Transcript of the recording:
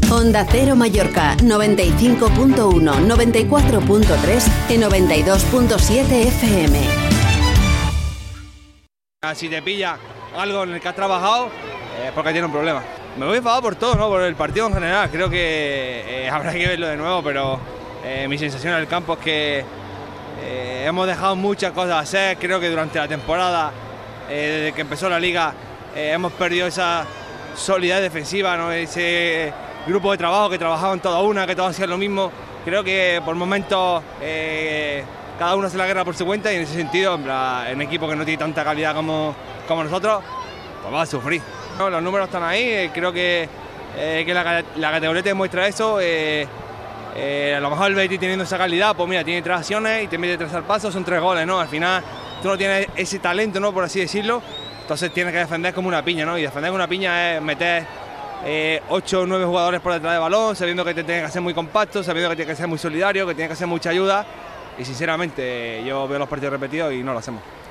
Onda Cero Mallorca, 95.1, 94.3 y 92.7 FM. Si te pilla algo en el que has trabajado, es porque tiene un problema. Me voy enfadado por todo, ¿no? Por el partido en general. Creo que habrá que verlo de nuevo, pero mi sensación en el campo es que hemos dejado muchas cosas a hacer. Creo que durante la temporada, desde que empezó la liga, hemos perdido esa solidez defensiva, ¿no? Ese grupo de trabajo que trabajaban toda una, que todos hacían lo mismo. Creo que por momentos cada uno hace la guerra por su cuenta y en ese sentido, un equipo que no tiene tanta calidad como nosotros, pues va a sufrir. No, los números están ahí, creo que la categoría te demuestra eso. A lo mejor el Betis teniendo esa calidad, pues mira, tiene 3 acciones y te mete 3 al paso, son 3 goles, ¿no? Al final tú no tienes ese talento, ¿no? Por así decirlo, entonces tienes que defender como una piña, ¿no? Y defender como una piña es meter 8 o 9 jugadores por detrás del balón, sabiendo que te tienes que ser muy compacto, sabiendo que tienes que ser muy solidario, que tienes que hacer mucha ayuda. Y sinceramente yo veo los partidos repetidos y no lo hacemos.